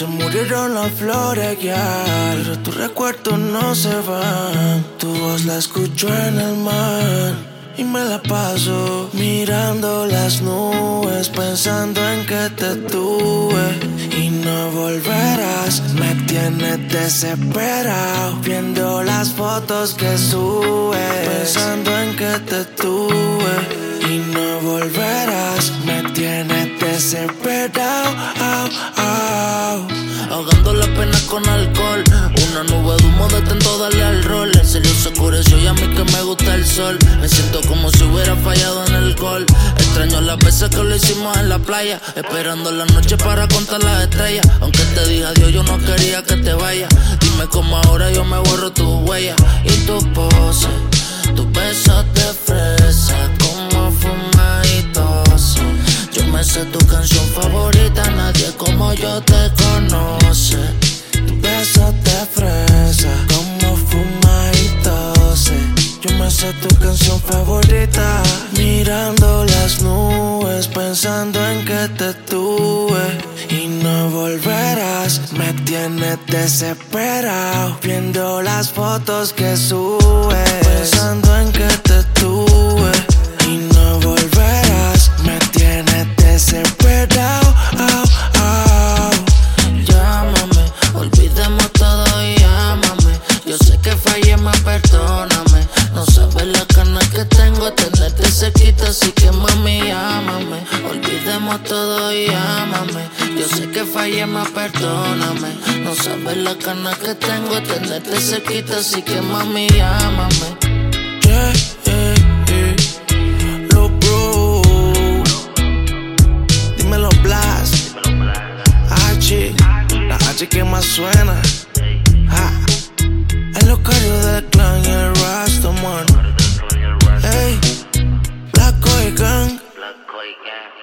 Se murieron las flores ya, pero tus recuerdos no se van. Tu voz la escucho en el mar y me la paso mirando las nubes, pensando en que te tuve y no volverás. Me tienes desesperado viendo las fotos que subes, pensando en que te tuve y no volverás. Me tienes desesperado, ahogando la pena con alcohol. Una nube de humo de tanto darle al rol. El cielo se oscureció y a mí que me gusta el sol. Me siento como si hubiera fallado en el gol. Extraño las veces que lo hicimos en la playa, esperando la noche para contar las estrellas. Aunque te dije adiós, yo no quería que te vayas. Dime cómo ahora yo me borro tu huella y tu pose, tus besos de fresa, como fumaditos. Yo me sé tu canción favorita, nadie como yo te conoce. tus besos de fresa, como fuma y tose. Yo me sé tu canción favorita, mirando las nubes, pensando en que te tuve y no volverás. Me tienes desesperado viendo las fotos que subes, pensando en que te tuve y no volverás. Me tienes desesperado, Llámame, olvidemos todo y llámame. Yo sé que fallé, más perdóname. No sabes la ganas que tengo de tenerte cerquita, así que mami, llámame. Olvidemos todo y llámame. Yo sé que fallé, más perdóname. No sabes la ganas que tengo de tenerte cerquita, así que mami, llámame. yeah, Los bros, dímelo Blast, H, la H que más suena. En los carros del clan y el Rastaman. Hey, Black Coy Gang.